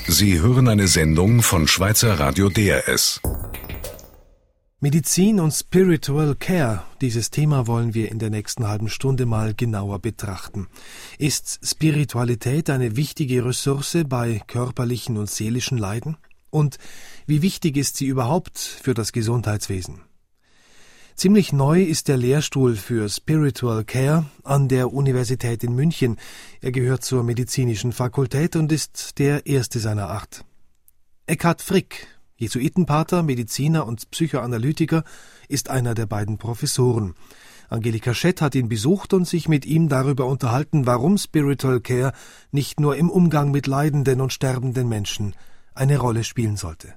Sie hören eine Sendung von Schweizer Radio DRS. Medizin und Spiritual Care, dieses Thema wollen wir in der nächsten halben Stunde mal genauer betrachten. Ist Spiritualität eine wichtige Ressource bei körperlichen und seelischen Leiden? Und wie wichtig ist sie überhaupt für das Gesundheitswesen? Ziemlich neu ist der Lehrstuhl für Spiritual Care an der Universität in München. Er gehört zur medizinischen Fakultät und ist der erste seiner Art. Eckhard Frick, Jesuitenpater, Mediziner und Psychoanalytiker, ist einer der beiden Professoren. Angelika Schett hat ihn besucht und sich mit ihm darüber unterhalten, warum Spiritual Care nicht nur im Umgang mit leidenden und sterbenden Menschen eine Rolle spielen sollte.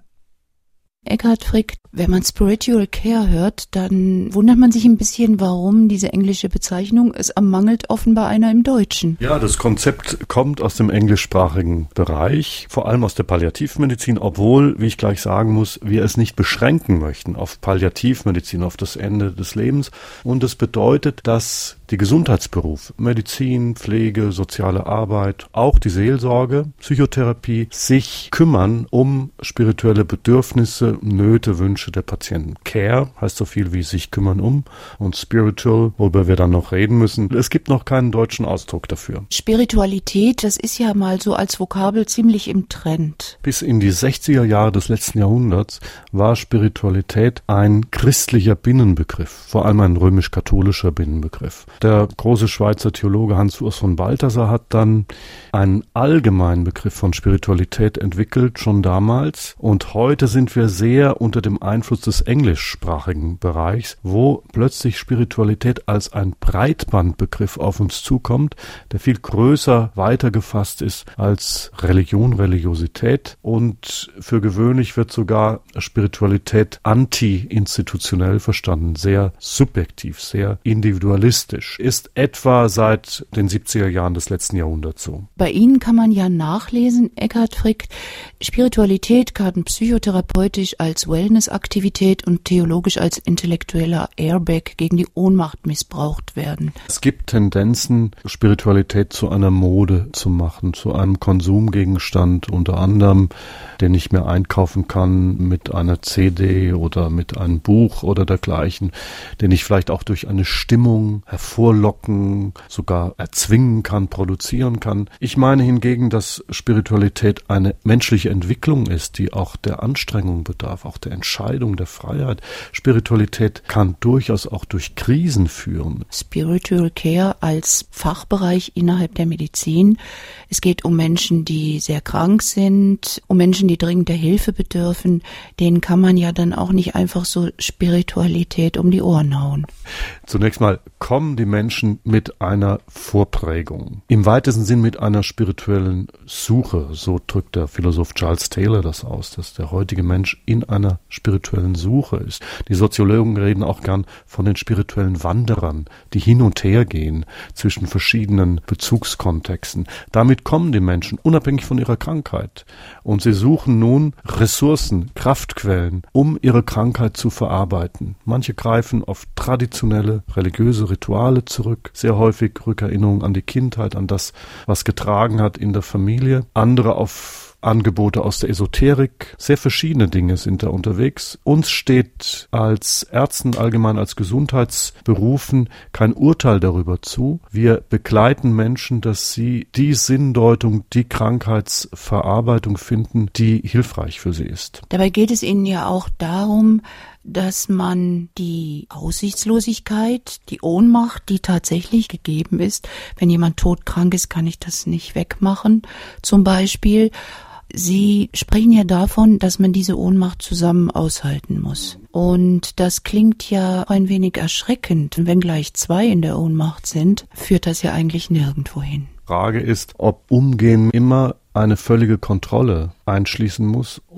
Eckhard Frick, wenn man Spiritual Care hört, dann wundert man sich ein bisschen, warum diese englische Bezeichnung, es mangelt offenbar einer im Deutschen. Ja, das Konzept kommt aus dem englischsprachigen Bereich, vor allem aus der Palliativmedizin, obwohl, wie ich gleich sagen muss, wir es nicht beschränken möchten auf Palliativmedizin, auf das Ende des Lebens. Und es bedeutet, dass die Gesundheitsberufe, Medizin, Pflege, soziale Arbeit, auch die Seelsorge, Psychotherapie, sich kümmern um spirituelle Bedürfnisse, Nöte, Wünsche der Patienten. Care heißt so viel wie sich kümmern um und Spiritual, worüber wir dann noch reden müssen. Es gibt noch keinen deutschen Ausdruck dafür. Spiritualität, das ist ja mal so als Vokabel ziemlich im Trend. Bis in die 60er Jahre des letzten Jahrhunderts war Spiritualität ein christlicher Binnenbegriff, vor allem ein römisch-katholischer Binnenbegriff. Der große Schweizer Theologe Hans-Urs von Balthasar hat dann einen allgemeinen Begriff von Spiritualität entwickelt, schon damals. Und heute sind wir sehr unter dem Einfluss des englischsprachigen Bereichs, wo plötzlich Spiritualität als ein Breitbandbegriff auf uns zukommt, der viel größer weiter gefasst ist als Religion, Religiosität. Und für gewöhnlich wird sogar Spiritualität anti-institutionell verstanden, sehr subjektiv, sehr individualistisch. Ist etwa seit den 70er Jahren des letzten Jahrhunderts so. Bei Ihnen kann man ja nachlesen, Eckhard Frick, Spiritualität kann psychotherapeutisch als Wellnessaktivität und theologisch als intellektueller Airbag gegen die Ohnmacht missbraucht werden. Es gibt Tendenzen, Spiritualität zu einer Mode zu machen, zu einem Konsumgegenstand, unter anderem, den ich mir einkaufen kann mit einer CD oder mit einem Buch oder dergleichen, den ich vielleicht auch durch eine Stimmung hervorlocken, sogar erzwingen kann, produzieren kann. Ich meine hingegen, dass Spiritualität eine menschliche Entwicklung ist, die auch der Anstrengung bedarf, auch der Entscheidung, der Freiheit. Spiritualität kann durchaus auch durch Krisen führen. Spiritual Care als Fachbereich innerhalb der Medizin. Es geht um Menschen, die sehr krank sind, um Menschen, die dringend der Hilfe bedürfen. Denen kann man ja dann auch nicht einfach so Spiritualität um die Ohren hauen. Zunächst mal kommen die Menschen mit einer Vorprägung. Im weitesten Sinn mit einer spirituellen Suche. So drückt der Philosoph Charles Taylor das aus, dass der heutige Mensch in einer spirituellen Suche ist. Die Soziologen reden auch gern von den spirituellen Wanderern, die hin und her gehen zwischen verschiedenen Bezugskontexten. Damit kommen die Menschen unabhängig von ihrer Krankheit. Und sie suchen nun Ressourcen, Kraftquellen, um ihre Krankheit zu verarbeiten. Manche greifen auf traditionelle religiöse Rituale zurück, sehr häufig Rückerinnerung an die Kindheit, an das, was getragen hat in der Familie. Andere auf Angebote aus der Esoterik, sehr verschiedene Dinge sind da unterwegs. Uns steht als Ärzten, allgemein als Gesundheitsberufen, kein Urteil darüber zu. Wir begleiten Menschen, dass sie die Sinndeutung, die Krankheitsverarbeitung finden, die hilfreich für sie ist. Dabei geht es Ihnen ja auch darum, dass man die Aussichtslosigkeit, die Ohnmacht, die tatsächlich gegeben ist, wenn jemand todkrank ist, kann ich das nicht wegmachen, zum Beispiel. Sie sprechen ja davon, dass man diese Ohnmacht zusammen aushalten muss. Und das klingt ja ein wenig erschreckend. Wenn gleich zwei in der Ohnmacht sind, führt das ja eigentlich nirgendwo hin. Frage ist, ob Umgehen immer eine völlige Kontrolle einschließen muss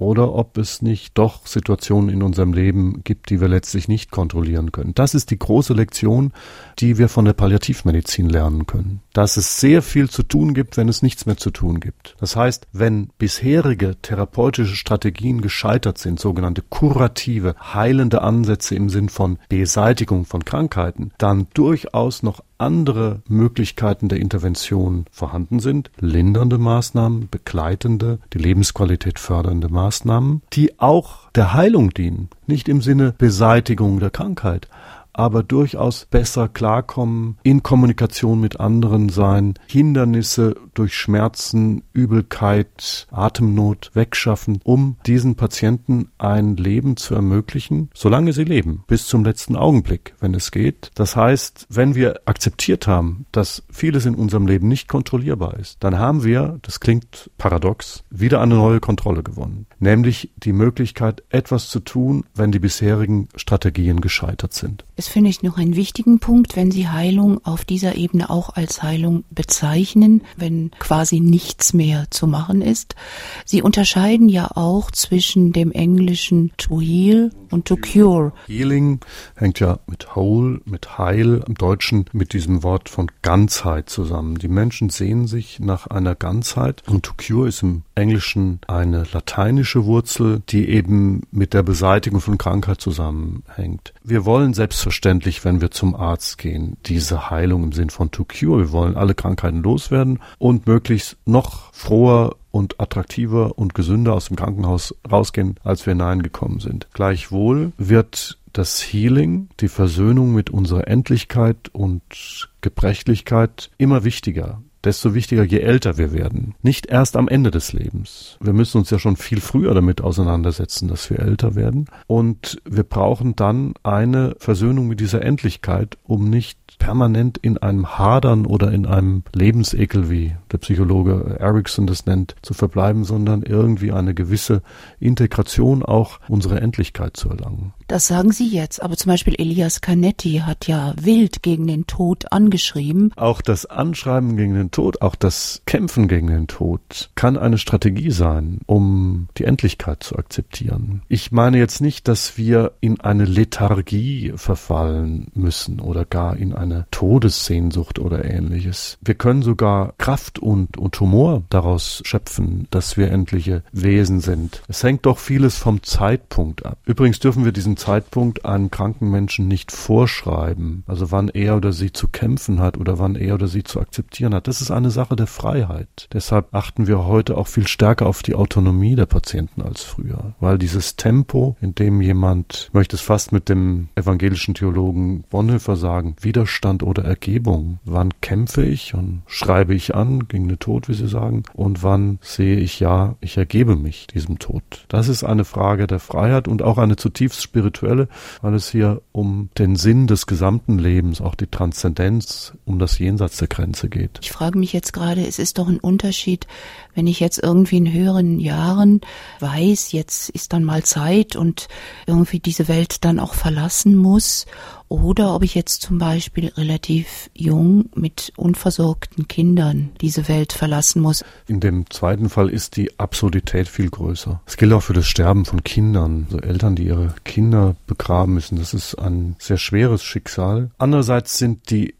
oder ob es nicht doch Situationen in unserem Leben gibt, die wir letztlich nicht kontrollieren können. Das ist die große Lektion, die wir von der Palliativmedizin lernen können. Dass es sehr viel zu tun gibt, wenn es nichts mehr zu tun gibt. Das heißt, wenn bisherige therapeutische Strategien gescheitert sind, sogenannte kurative, heilende Ansätze im Sinn von Beseitigung von Krankheiten, dann durchaus noch andere Möglichkeiten der Intervention vorhanden sind, lindernde Maßnahmen, begleitende, die Lebensqualität fördernde Maßnahmen, die auch der Heilung dienen, nicht im Sinne Beseitigung der Krankheit, aber durchaus besser klarkommen, in Kommunikation mit anderen sein, Hindernisse durch Schmerzen, Übelkeit, Atemnot wegschaffen, um diesen Patienten ein Leben zu ermöglichen, solange sie leben, bis zum letzten Augenblick, wenn es geht. Das heißt, wenn wir akzeptiert haben, dass vieles in unserem Leben nicht kontrollierbar ist, dann haben wir, das klingt paradox, wieder eine neue Kontrolle gewonnen, nämlich die Möglichkeit, etwas zu tun, wenn die bisherigen Strategien gescheitert sind. Das finde ich noch einen wichtigen Punkt, wenn Sie Heilung auf dieser Ebene auch als Heilung bezeichnen, wenn quasi nichts mehr zu machen ist. Sie unterscheiden ja auch zwischen dem englischen to heal und to cure. Healing hängt ja mit whole, mit heil, im Deutschen mit diesem Wort von Ganzheit zusammen. Die Menschen sehnen sich nach einer Ganzheit und to cure ist im Englischen eine lateinische Wurzel, die eben mit der Beseitigung von Krankheit zusammenhängt. Wir wollen selbstverständlich, wenn wir zum Arzt gehen, diese Heilung im Sinn von to cure. Wir wollen alle Krankheiten loswerden und möglichst noch froher und attraktiver und gesünder aus dem Krankenhaus rausgehen, als wir hineingekommen sind. Gleichwohl wird das Healing, die Versöhnung mit unserer Endlichkeit und Gebrechlichkeit immer wichtiger. Desto wichtiger, je älter wir werden. Nicht erst am Ende des Lebens. Wir müssen uns ja schon viel früher damit auseinandersetzen, dass wir älter werden. Und wir brauchen dann eine Versöhnung mit dieser Endlichkeit, um nicht permanent in einem Hadern oder in einem Lebensekel, wie der Psychologe Erickson das nennt, zu verbleiben, sondern irgendwie eine gewisse Integration auch unserer Endlichkeit zu erlangen. Das sagen Sie jetzt, aber zum Beispiel Elias Canetti hat ja wild gegen den Tod angeschrieben. Auch das Anschreiben gegen den Tod, auch das Kämpfen gegen den Tod kann eine Strategie sein, um die Endlichkeit zu akzeptieren. Ich meine jetzt nicht, dass wir in eine Lethargie verfallen müssen oder gar in eine Todessehnsucht oder Ähnliches. Wir können sogar Kraft und Humor daraus schöpfen, dass wir endliche Wesen sind. Es hängt doch vieles vom Zeitpunkt ab. Übrigens dürfen wir diesen Zeitpunkt einem kranken Menschen nicht vorschreiben, also wann er oder sie zu kämpfen hat oder wann er oder sie zu akzeptieren hat. Das ist eine Sache der Freiheit. Deshalb achten wir heute auch viel stärker auf die Autonomie der Patienten als früher, weil dieses Tempo, in dem jemand, ich möchte es fast mit dem evangelischen Theologen Bonhoeffer sagen, Widerstand oder Ergebung. Wann kämpfe ich und schreibe ich an gegen den Tod, wie Sie sagen, und wann sehe ich, ja, ich ergebe mich diesem Tod. Das ist eine Frage der Freiheit und auch eine zutiefst spirituelle, weil es hier um den Sinn des gesamten Lebens, auch die Transzendenz, um das Jenseits der Grenze geht. Ich frage mich jetzt gerade, es ist doch ein Unterschied, wenn ich jetzt irgendwie in höheren Jahren weiß, jetzt ist dann mal Zeit und irgendwie diese Welt dann auch verlassen muss, oder ob ich jetzt zum Beispiel relativ jung mit unversorgten Kindern diese Welt verlassen muss. In dem zweiten Fall ist die Absurdität viel größer. Es gilt auch für das Sterben von Kindern. Also Eltern, die ihre Kinder begraben müssen, das ist ein sehr schweres Schicksal. Andererseits sind die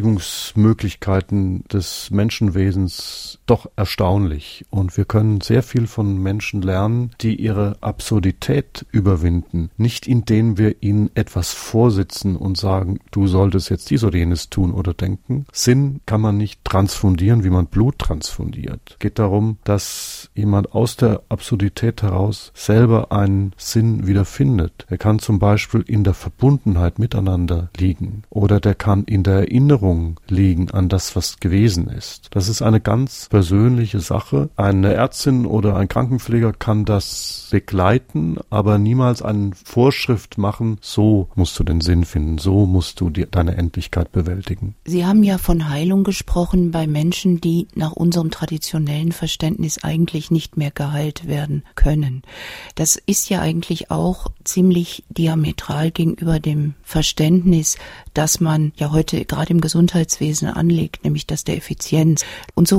Bewältigungsmöglichkeiten des Menschenwesens doch erstaunlich. Und wir können sehr viel von Menschen lernen, die ihre Absurdität überwinden. Nicht indem wir ihnen etwas vorsitzen und sagen, du solltest jetzt dies oder jenes tun oder denken. Sinn kann man nicht transfundieren, wie man Blut transfundiert. Es geht darum, dass jemand aus der Absurdität heraus selber einen Sinn wiederfindet. Er kann zum Beispiel in der Verbundenheit miteinander liegen oder der kann in der Erinnerung liegen an das, was gewesen ist. Das ist eine ganz persönliche Sache. Eine Ärztin oder ein Krankenpfleger kann das begleiten, aber niemals eine Vorschrift machen, so musst du den Sinn finden. So musst du deine Endlichkeit bewältigen. Sie haben ja von Heilung gesprochen bei Menschen, die nach unserem traditionellen Verständnis eigentlich nicht mehr geheilt werden können. Das ist ja eigentlich auch ziemlich diametral gegenüber dem Verständnis, das man ja heute gerade im Gesundheitswesen anlegt, nämlich das der Effizienz. Und so wie Sie das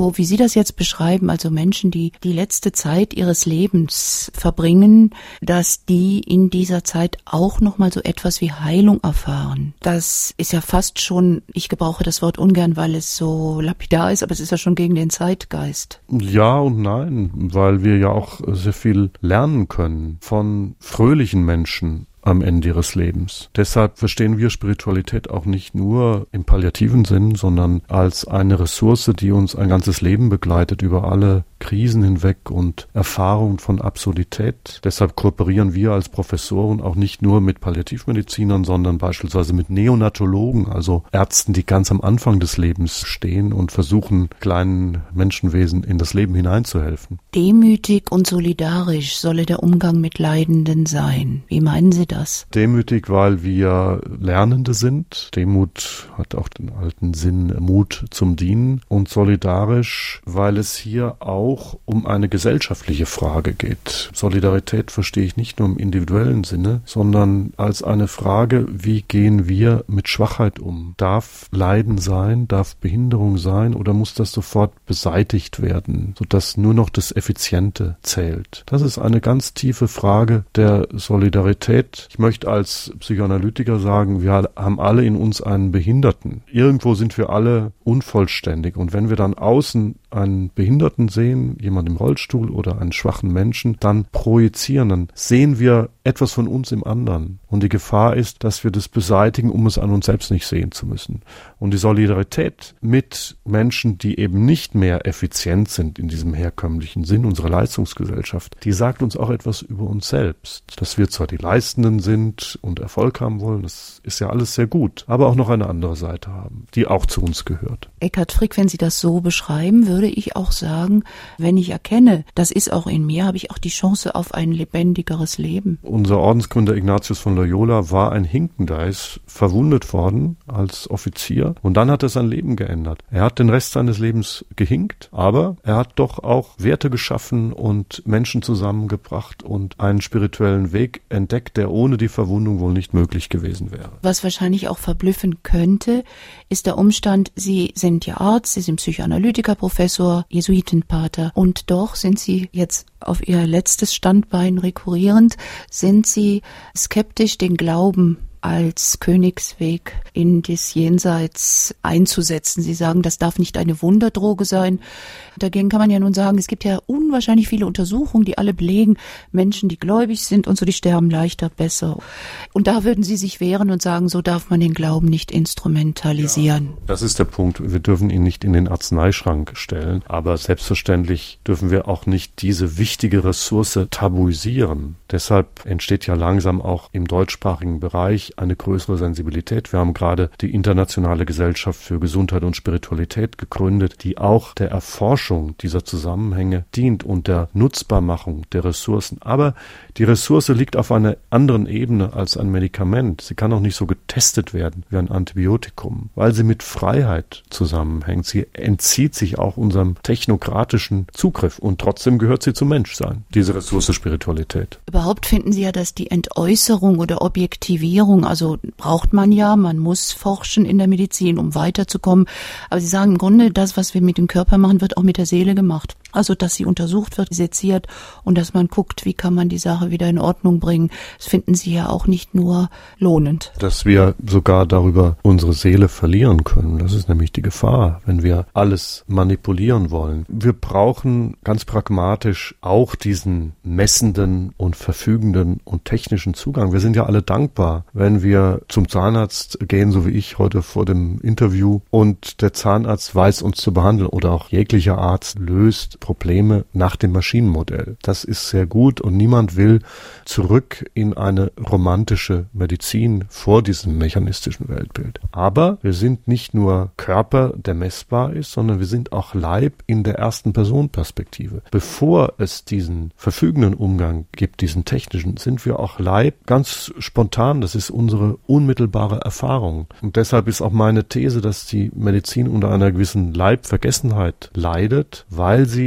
das jetzt beschreiben, also Menschen, die die letzte Zeit ihres Lebens verbringen, dass die in dieser Zeit auch nochmal so etwas wie Heilung erfahren. Das ist ja fast schon, ich gebrauche das Wort ungern, weil es so lapidar ist, aber es ist ja schon gegen den Zeitgeist. Ja und nein, weil wir ja auch sehr viel lernen können von fröhlichen Menschen am Ende ihres Lebens. Deshalb verstehen wir Spiritualität auch nicht nur im palliativen Sinn, sondern als eine Ressource, die uns ein ganzes Leben begleitet, über alle Krisen hinweg und Erfahrungen von Absurdität. Deshalb kooperieren wir als Professoren auch nicht nur mit Palliativmedizinern, sondern beispielsweise mit Neonatologen, also Ärzten, die ganz am Anfang des Lebens stehen und versuchen, kleinen Menschenwesen in das Leben hineinzuhelfen. Demütig und solidarisch solle der Umgang mit Leidenden sein. Wie meinen Sie das? Demütig, weil wir Lernende sind. Demut hat auch den alten Sinn, Mut zum Dienen. Und solidarisch, weil es hier auch um eine gesellschaftliche Frage geht. Solidarität verstehe ich nicht nur im individuellen Sinne, sondern als eine Frage, wie gehen wir mit Schwachheit um? Darf Leiden sein, darf Behinderung sein oder muss das sofort beseitigt werden, sodass nur noch das Effiziente zählt? Das ist eine ganz tiefe Frage der Solidarität. Ich möchte als Psychoanalytiker sagen, wir haben alle in uns einen Behinderten. Irgendwo sind wir alle unvollständig und wenn wir dann außen einen Behinderten sehen, jemand im Rollstuhl oder einen schwachen Menschen, dann projizieren, dann sehen wir etwas von uns im anderen. Und die Gefahr ist, dass wir das beseitigen, um es an uns selbst nicht sehen zu müssen. Und die Solidarität mit Menschen, die eben nicht mehr effizient sind in diesem herkömmlichen Sinn unserer Leistungsgesellschaft, die sagt uns auch etwas über uns selbst. Dass wir zwar die Leistenden sind und Erfolg haben wollen, das ist ja alles sehr gut, aber auch noch eine andere Seite haben, die auch zu uns gehört. Eckhard Frick, wenn Sie das so beschreiben, würde ich auch sagen, wenn ich erkenne, das ist auch in mir, habe ich auch die Chance auf ein lebendigeres Leben. Unser Ordensgründer Ignatius von Loyola war ein Hinkender, er ist verwundet worden als Offizier und dann hat er sein Leben geändert. Er hat den Rest seines Lebens gehinkt, aber er hat doch auch Werte geschaffen und Menschen zusammengebracht und einen spirituellen Weg entdeckt, der ohne die Verwundung wohl nicht möglich gewesen wäre. Was wahrscheinlich auch verblüffen könnte, ist der Umstand, Sie sind ja Arzt, Sie sind Psychoanalytiker, Professor, Jesuitenpater und doch sind Sie jetzt auf Ihr letztes Standbein rekurrierend, sind Sie skeptisch, den Glauben als Königsweg in das Jenseits einzusetzen. Sie sagen, das darf nicht eine Wunderdroge sein. Dagegen kann man ja nun sagen, es gibt ja unwahrscheinlich viele Untersuchungen, die alle belegen, Menschen, die gläubig sind und so, die sterben leichter, besser. Und da würden Sie sich wehren und sagen, so darf man den Glauben nicht instrumentalisieren. Ja, das ist der Punkt. Wir dürfen ihn nicht in den Arzneischrank stellen, aber selbstverständlich dürfen wir auch nicht diese wichtige Ressource tabuisieren. Deshalb entsteht ja langsam auch im deutschsprachigen Bereich eine größere Sensibilität. Wir haben gerade die Internationale Gesellschaft für Gesundheit und Spiritualität gegründet, die auch der Erforschung dieser Zusammenhänge dient und der Nutzbarmachung der Ressourcen. Aber die Ressource liegt auf einer anderen Ebene als ein Medikament. Sie kann auch nicht so getestet werden wie ein Antibiotikum, weil sie mit Freiheit zusammenhängt. Sie entzieht sich auch unserem technokratischen Zugriff und trotzdem gehört sie zum Menschsein, diese Ressource Spiritualität. Überhaupt finden Sie ja, dass die Entäußerung oder Objektivierung, also braucht man ja, man muss forschen in der Medizin, um weiterzukommen. Aber Sie sagen im Grunde, das, was wir mit dem Körper machen, wird auch mit der Seele gemacht. Also, dass sie untersucht wird, seziert und dass man guckt, wie kann man die Sache wieder in Ordnung bringen. Das finden Sie ja auch nicht nur lohnend. Dass wir sogar darüber unsere Seele verlieren können, das ist nämlich die Gefahr, wenn wir alles manipulieren wollen. Wir brauchen ganz pragmatisch auch diesen messenden und verfügenden und technischen Zugang. Wir sind ja alle dankbar, wenn wir zum Zahnarzt gehen, so wie ich heute vor dem Interview, und der Zahnarzt weiß, uns zu behandeln oder auch jeglicher Arzt löst Probleme nach dem Maschinenmodell. Das ist sehr gut und niemand will zurück in eine romantische Medizin vor diesem mechanistischen Weltbild. Aber wir sind nicht nur Körper, der messbar ist, sondern wir sind auch Leib in der ersten Person-Perspektive. Bevor es diesen verfügenden Umgang gibt, diesen technischen, sind wir auch Leib ganz spontan. Das ist unsere unmittelbare Erfahrung. Und deshalb ist auch meine These, dass die Medizin unter einer gewissen Leibvergessenheit leidet, weil sie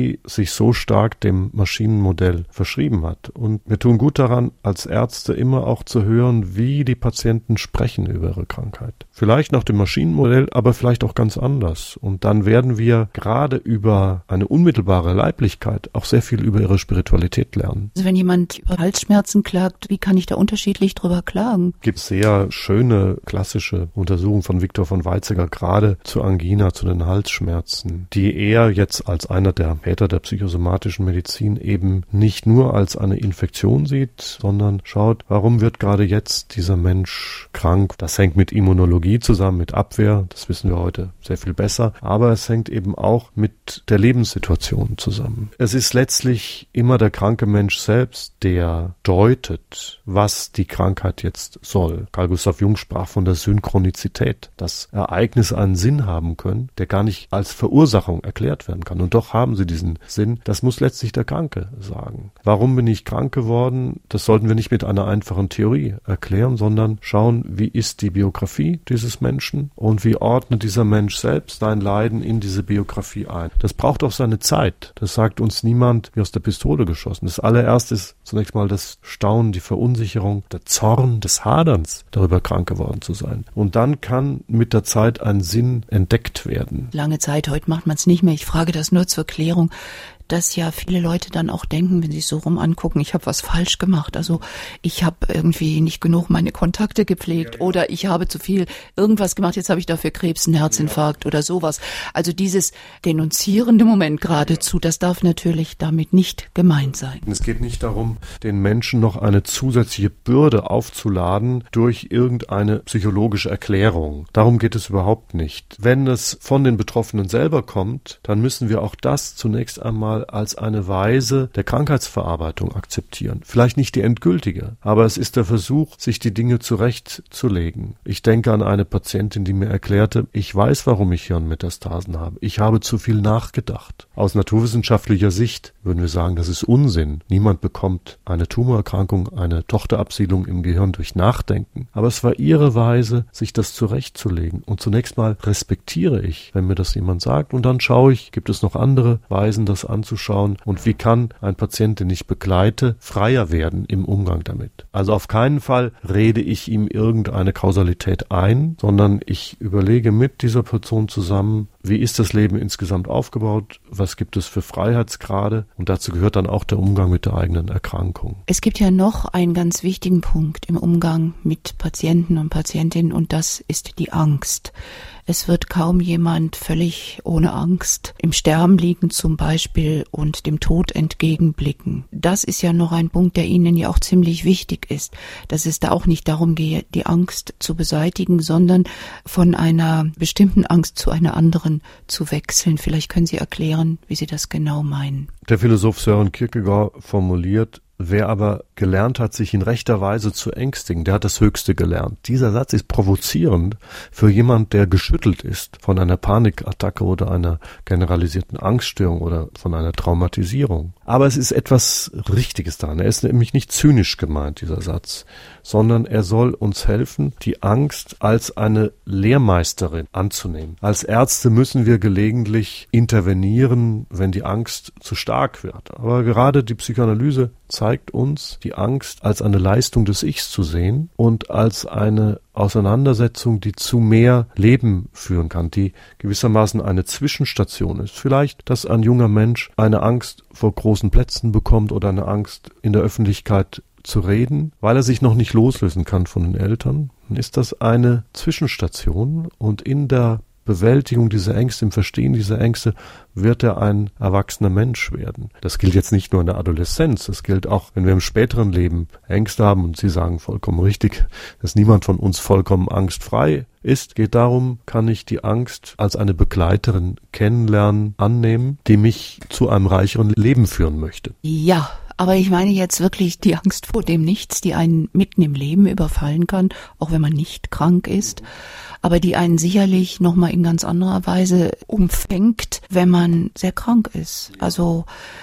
die sich so stark dem Maschinenmodell verschrieben hat. Und wir tun gut daran, als Ärzte immer auch zu hören, wie die Patienten sprechen über ihre Krankheit. Vielleicht nach dem Maschinenmodell, aber vielleicht auch ganz anders. Und dann werden wir gerade über eine unmittelbare Leiblichkeit auch sehr viel über ihre Spiritualität lernen. Also wenn jemand über Halsschmerzen klagt, wie kann ich da unterschiedlich drüber klagen? Es gibt sehr schöne klassische Untersuchungen von Viktor von Weizsäcker, gerade zu Angina, zu den Halsschmerzen, die er jetzt als einer der Väter der psychosomatischen Medizin eben nicht nur als eine Infektion sieht, sondern schaut, warum wird gerade jetzt dieser Mensch krank? Das hängt mit Immunologie zusammen, mit Abwehr, das wissen wir heute sehr viel besser, aber es hängt eben auch mit der Lebenssituation zusammen. Es ist letztlich immer der kranke Mensch selbst, der deutet, was die Krankheit jetzt soll. Carl Gustav Jung sprach von der Synchronizität, dass Ereignisse einen Sinn haben können, der gar nicht als Verursachung erklärt werden kann. Und doch haben sie diesen Sinn. Das muss letztlich der Kranke sagen. Warum bin ich krank geworden? Das sollten wir nicht mit einer einfachen Theorie erklären, sondern schauen, wie ist die Biografie dieses Menschen und wie ordnet dieser Mensch selbst sein Leiden in diese Biografie ein. Das braucht auch seine Zeit. Das sagt uns niemand wie aus der Pistole geschossen. Das allererste ist zunächst mal das Staunen, die Verunsicherung, der Zorn des Haderns, darüber krank geworden zu sein. Und dann kann mit der Zeit ein Sinn entdeckt werden. Lange Zeit, heute macht man es nicht mehr. Ich frage das nur zur Klärung, dass ja viele Leute dann auch denken, wenn sie es so rum angucken, ich habe was falsch gemacht. Also ich habe irgendwie nicht genug meine Kontakte gepflegt oder ich habe zu viel irgendwas gemacht, jetzt habe ich dafür Krebs, einen Herzinfarkt oder sowas. Also dieses denunzierende Moment geradezu, das darf natürlich damit nicht gemeint sein. Es geht nicht darum, den Menschen noch eine zusätzliche Bürde aufzuladen durch irgendeine psychologische Erklärung. Darum geht es überhaupt nicht. Wenn es von den Betroffenen selber kommt, dann müssen wir auch das zunächst einmal als eine Weise der Krankheitsverarbeitung akzeptieren. Vielleicht nicht die endgültige, aber es ist der Versuch, sich die Dinge zurechtzulegen. Ich denke an eine Patientin, die mir erklärte, ich weiß, warum ich Hirnmetastasen habe. Ich habe zu viel nachgedacht. Aus naturwissenschaftlicher Sicht würden wir sagen, das ist Unsinn. Niemand bekommt eine Tumorerkrankung, eine Tochterabsiedlung im Gehirn durch Nachdenken. Aber es war ihre Weise, sich das zurechtzulegen. Und zunächst mal respektiere ich, wenn mir das jemand sagt. Und dann schaue ich, gibt es noch andere Weisen, das anzuschauen? Und wie kann ein Patient, den ich begleite, freier werden im Umgang damit? Also auf keinen Fall rede ich ihm irgendeine Kausalität ein, sondern ich überlege mit dieser Person zusammen, wie ist das Leben insgesamt aufgebaut, was gibt es für Freiheitsgrade und dazu gehört dann auch der Umgang mit der eigenen Erkrankung. Es gibt ja noch einen ganz wichtigen Punkt im Umgang mit Patienten und Patientinnen und das ist die Angst. Es wird kaum jemand völlig ohne Angst im Sterben liegen zum Beispiel und dem Tod entgegenblicken. Das ist ja noch ein Punkt, der Ihnen ja auch ziemlich wichtig ist, dass es da auch nicht darum geht, die Angst zu beseitigen, sondern von einer bestimmten Angst zu einer anderen zu wechseln. Vielleicht können Sie erklären, wie Sie das genau meinen. Der Philosoph Søren Kierkegaard formuliert, wer aber gelernt hat, sich in rechter Weise zu ängstigen, der hat das Höchste gelernt. Dieser Satz ist provozierend für jemand, der geschüttelt ist von einer Panikattacke oder einer generalisierten Angststörung oder von einer Traumatisierung. Aber es ist etwas Richtiges daran. Er ist nämlich nicht zynisch gemeint, dieser Satz, sondern er soll uns helfen, die Angst als eine Lehrmeisterin anzunehmen. Als Ärzte müssen wir gelegentlich intervenieren, wenn die Angst zu stark wird. Aber gerade die Psychoanalyse zeigt uns, die Angst als eine Leistung des Ichs zu sehen und als eine Auseinandersetzung, die zu mehr Leben führen kann, die gewissermaßen eine Zwischenstation ist. Vielleicht, dass ein junger Mensch eine Angst vor großen Plätzen bekommt oder eine Angst in der Öffentlichkeit zu reden, weil er sich noch nicht loslösen kann von den Eltern. Dann ist das eine Zwischenstation und in der Bewältigung dieser Ängste, im Verstehen dieser Ängste wird er ein erwachsener Mensch werden. Das gilt jetzt nicht nur in der Adoleszenz, das gilt auch, wenn wir im späteren Leben Ängste haben und Sie sagen vollkommen richtig, dass niemand von uns vollkommen angstfrei ist. Geht darum, kann ich die Angst als eine Begleiterin kennenlernen, annehmen, die mich zu einem reicheren Leben führen möchte. Ja. Aber ich meine jetzt wirklich die Angst vor dem Nichts, die einen mitten im Leben überfallen kann, auch wenn man nicht krank ist, aber die einen sicherlich nochmal in ganz anderer Weise umfängt, wenn man sehr krank ist. Also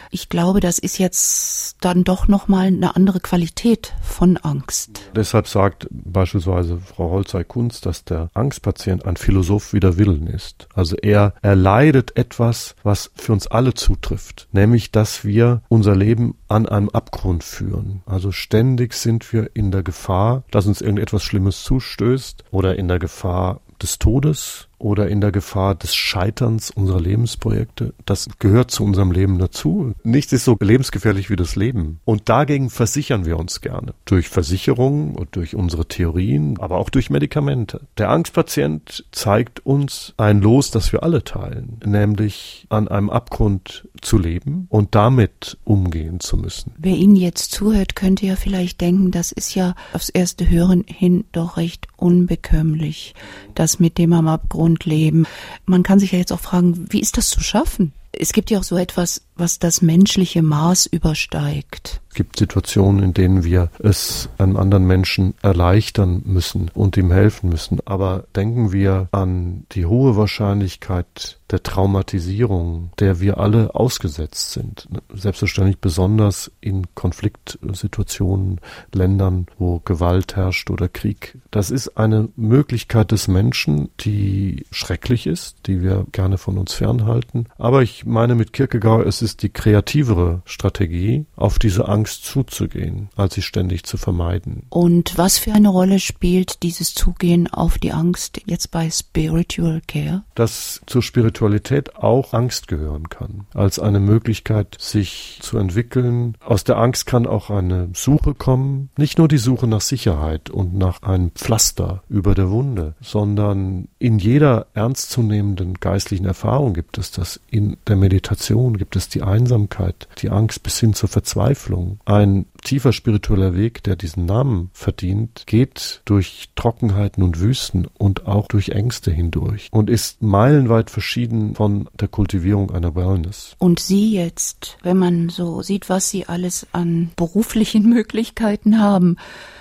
Ich glaube, das ist jetzt dann doch nochmal eine andere Qualität von Angst. Deshalb sagt beispielsweise Frau Holzei-Kunz, dass der Angstpatient ein Philosoph wider Willen ist. Also er erleidet etwas, was für uns alle zutrifft, nämlich, dass wir unser Leben an einem Abgrund führen. Also ständig sind wir in der Gefahr, dass uns irgendetwas Schlimmes zustößt oder in der Gefahr des Todes oder in der Gefahr des Scheiterns unserer Lebensprojekte. Das gehört zu unserem Leben dazu. Nichts ist so lebensgefährlich wie das Leben. Und dagegen versichern wir uns gerne. Durch Versicherungen und durch unsere Theorien, aber auch durch Medikamente. Der Angstpatient zeigt uns ein Los, das wir alle teilen, nämlich an einem Abgrund zu leben und damit umgehen zu müssen. Wer Ihnen jetzt zuhört, könnte ja vielleicht denken, das ist ja aufs erste Hören hin doch recht unbekömmlich, das mit dem am Abgrund leben. Man kann sich ja jetzt auch fragen, wie ist das zu schaffen? Es gibt ja auch so etwas, was das menschliche Maß übersteigt. Es gibt Situationen, in denen wir es einem anderen Menschen erleichtern müssen und ihm helfen müssen. Aber denken wir an die hohe Wahrscheinlichkeit der Traumatisierung, der wir alle ausgesetzt sind. Selbstverständlich besonders in Konfliktsituationen, Ländern, wo Gewalt herrscht oder Krieg. Das ist eine Möglichkeit des Menschen, die schrecklich ist, die wir gerne von uns fernhalten. Aber ich meine mit Kierkegaard, es ist die kreativere Strategie, auf diese Angst zuzugehen, als sie ständig zu vermeiden. Und was für eine Rolle spielt dieses Zugehen auf die Angst jetzt bei Spiritual Care? Dass zur Spiritualität auch Angst gehören kann, als eine Möglichkeit, sich zu entwickeln. Aus der Angst kann auch eine Suche kommen, nicht nur die Suche nach Sicherheit und nach einem Pflaster über der Wunde, sondern in jeder ernstzunehmenden geistlichen Erfahrung gibt es das. In der Meditation gibt es die Einsamkeit, die Angst bis hin zur Verzweiflung. Ein tiefer spiritueller Weg, der diesen Namen verdient, geht durch Trockenheiten und Wüsten und auch durch Ängste hindurch und ist meilenweit verschieden von der Kultivierung einer Wellness. Und Sie jetzt, wenn man so sieht, was Sie alles an beruflichen Möglichkeiten haben,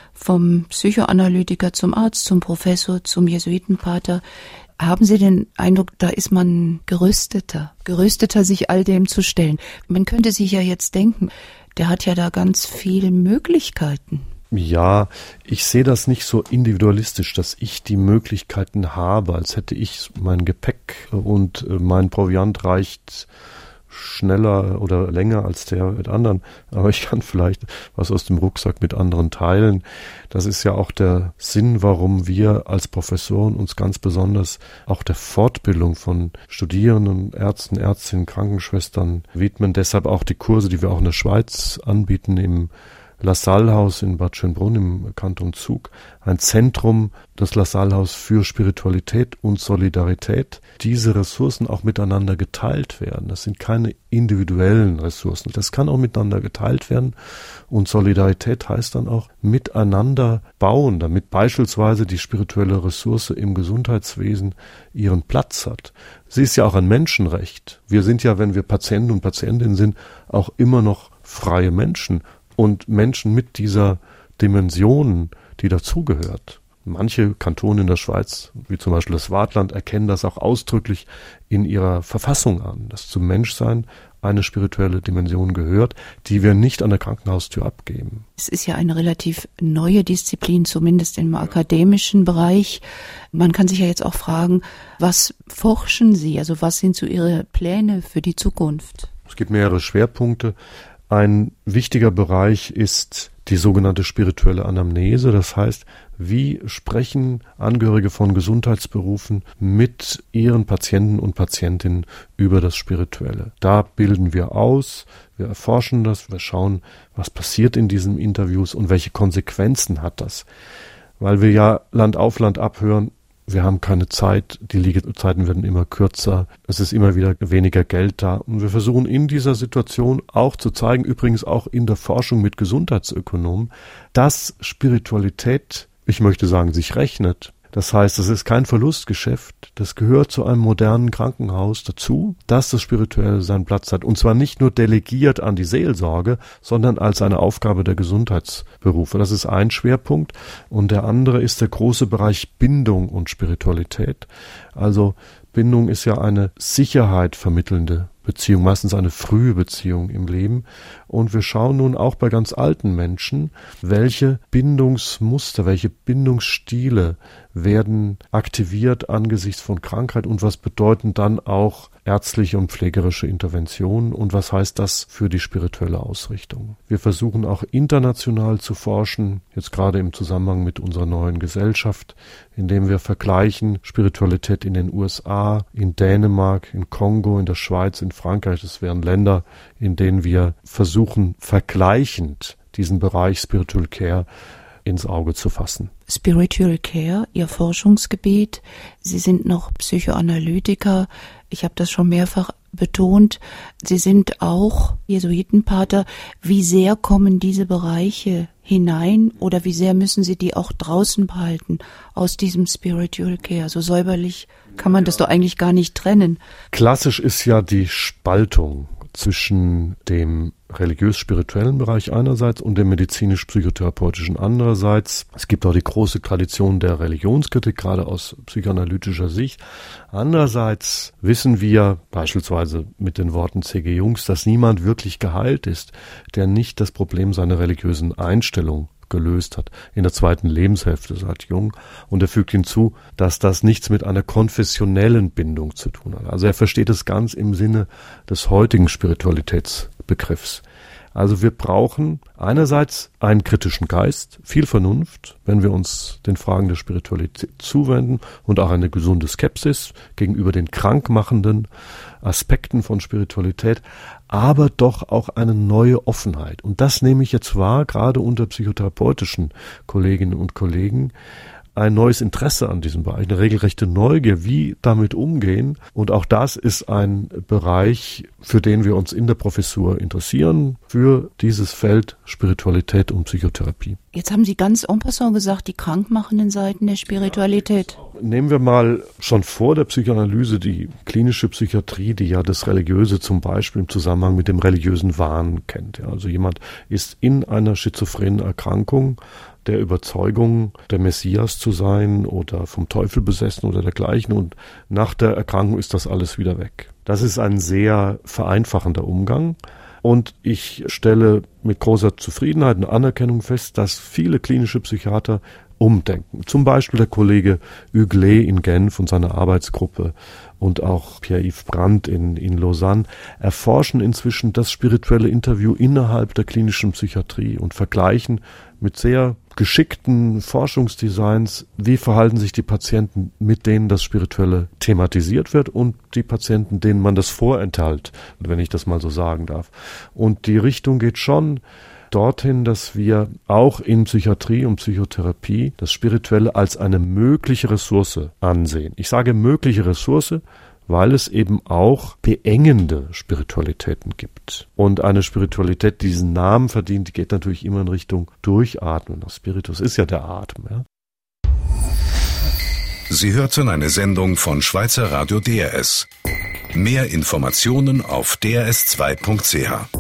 vom Psychoanalytiker zum Arzt, zum Professor, zum Jesuitenpater, haben Sie den Eindruck, da ist man gerüsteter, sich all dem zu stellen? Man könnte sich ja jetzt denken, der hat ja da ganz viele Möglichkeiten. Ja, ich sehe das nicht so individualistisch, dass ich die Möglichkeiten habe, als hätte ich mein Gepäck und mein Proviant reicht schneller oder länger als der mit anderen, aber ich kann vielleicht was aus dem Rucksack mit anderen teilen. Das ist ja auch der Sinn, warum wir als Professoren uns ganz besonders auch der Fortbildung von Studierenden, Ärzten, Ärztinnen, Krankenschwestern widmen. Deshalb auch die Kurse, die wir auch in der Schweiz anbieten, im LaSalle-Haus in Bad Schönbrunn im Kanton Zug, ein Zentrum, das LaSalle-Haus für Spiritualität und Solidarität. Diese Ressourcen auch miteinander geteilt werden. Das sind keine individuellen Ressourcen. Das kann auch miteinander geteilt werden. Und Solidarität heißt dann auch miteinander bauen, damit beispielsweise die spirituelle Ressource im Gesundheitswesen ihren Platz hat. Sie ist ja auch ein Menschenrecht. Wir sind ja, wenn wir Patienten und Patientinnen sind, auch immer noch freie Menschen. Und Menschen mit dieser Dimension, die dazugehört. Manche Kantone in der Schweiz, wie zum Beispiel das Waadtland, erkennen das auch ausdrücklich in ihrer Verfassung an, dass zum Menschsein eine spirituelle Dimension gehört, die wir nicht an der Krankenhaustür abgeben. Es ist ja eine relativ neue Disziplin, zumindest im akademischen Bereich. Man kann sich ja jetzt auch fragen, was forschen Sie? Also was sind so Ihre Pläne für die Zukunft? Es gibt mehrere Schwerpunkte. Ein wichtiger Bereich ist die sogenannte spirituelle Anamnese. Das heißt, wie sprechen Angehörige von Gesundheitsberufen mit ihren Patienten und Patientinnen über das Spirituelle? Da bilden wir aus, wir erforschen das, wir schauen, was passiert in diesen Interviews und welche Konsequenzen hat das. Weil wir ja Land auf Land abhören, wir haben keine Zeit, die Liegezeiten werden immer kürzer, es ist immer wieder weniger Geld da. Und wir versuchen in dieser Situation auch zu zeigen, übrigens auch in der Forschung mit Gesundheitsökonomen, dass Spiritualität, ich möchte sagen, sich rechnet. Das heißt, es ist kein Verlustgeschäft, das gehört zu einem modernen Krankenhaus dazu, dass das Spirituelle seinen Platz hat. Und zwar nicht nur delegiert an die Seelsorge, sondern als eine Aufgabe der Gesundheitsberufe. Das ist ein Schwerpunkt. Und der andere ist der große Bereich Bindung und Spiritualität. Also Bindung ist ja eine Sicherheit vermittelnde Beziehung, meistens eine frühe Beziehung im Leben. Und wir schauen nun auch bei ganz alten Menschen, welche Bindungsmuster, welche Bindungsstile werden aktiviert angesichts von Krankheit und was bedeuten dann auch ärztliche und pflegerische Interventionen und was heißt das für die spirituelle Ausrichtung. Wir versuchen auch international zu forschen, jetzt gerade im Zusammenhang mit unserer neuen Gesellschaft, indem wir vergleichen Spiritualität in den USA, in Dänemark, in Kongo, in der Schweiz, in Frankreich. Das wären Länder, in denen wir versuchen, vergleichend diesen Bereich Spiritual Care ins Auge zu fassen. Spiritual Care, Ihr Forschungsgebiet. Sie sind noch Psychoanalytiker. Ich habe das schon mehrfach betont. Sie sind auch Jesuitenpater. Wie sehr kommen diese Bereiche hinein oder wie sehr müssen Sie die auch draußen behalten aus diesem Spiritual Care? So säuberlich kann man das doch eigentlich gar nicht trennen. Klassisch ist ja die Spaltung zwischen dem religiös-spirituellen Bereich einerseits und dem medizinisch-psychotherapeutischen andererseits. Es gibt auch die große Tradition der Religionskritik, gerade aus psychoanalytischer Sicht. Andererseits wissen wir, beispielsweise mit den Worten C.G. Jungs, dass niemand wirklich geheilt ist, der nicht das Problem seiner religiösen Einstellung gelöst hat, in der zweiten Lebenshälfte, sagt Jung. Und er fügt hinzu, dass das nichts mit einer konfessionellen Bindung zu tun hat. Also er versteht es ganz im Sinne des heutigen Spiritualitätsbegriffs. Also wir brauchen einerseits einen kritischen Geist, viel Vernunft, wenn wir uns den Fragen der Spiritualität zuwenden und auch eine gesunde Skepsis gegenüber den krankmachenden Aspekten von Spiritualität, aber doch auch eine neue Offenheit. Und das nehme ich jetzt wahr, gerade unter psychotherapeutischen Kolleginnen und Kollegen, ein neues Interesse an diesem Bereich, eine regelrechte Neugier, wie damit umgehen. Und auch das ist ein Bereich, für den wir uns in der Professur interessieren, für dieses Feld Spiritualität und Psychotherapie. Jetzt haben Sie ganz en passant gesagt, die krankmachenden Seiten der Spiritualität. Nehmen wir mal schon vor der Psychoanalyse die klinische Psychiatrie, die ja das Religiöse zum Beispiel im Zusammenhang mit dem religiösen Wahn kennt. Ja, also jemand ist in einer schizophrenen Erkrankung, der Überzeugung, der Messias zu sein oder vom Teufel besessen oder dergleichen und nach der Erkrankung ist das alles wieder weg. Das ist ein sehr vereinfachender Umgang und ich stelle mit großer Zufriedenheit und Anerkennung fest, dass viele klinische Psychiater umdenken. Zum Beispiel der Kollege Huglet in Genf und seine Arbeitsgruppe und auch Pierre-Yves Brandt in Lausanne erforschen inzwischen das spirituelle Interview innerhalb der klinischen Psychiatrie und vergleichen mit sehr geschickten Forschungsdesigns, wie verhalten sich die Patienten, mit denen das Spirituelle thematisiert wird und die Patienten, denen man das vorenthält, wenn ich das mal so sagen darf. Und die Richtung geht schon dorthin, dass wir auch in Psychiatrie und Psychotherapie das Spirituelle als eine mögliche Ressource ansehen. Ich sage mögliche Ressource, weil es eben auch beengende Spiritualitäten gibt. Und eine Spiritualität, die diesen Namen verdient, die geht natürlich immer in Richtung Durchatmen. Das Spiritus ist ja der Atem. Ja? Sie hörten eine Sendung von Schweizer Radio DRS. Mehr Informationen auf drs2.ch.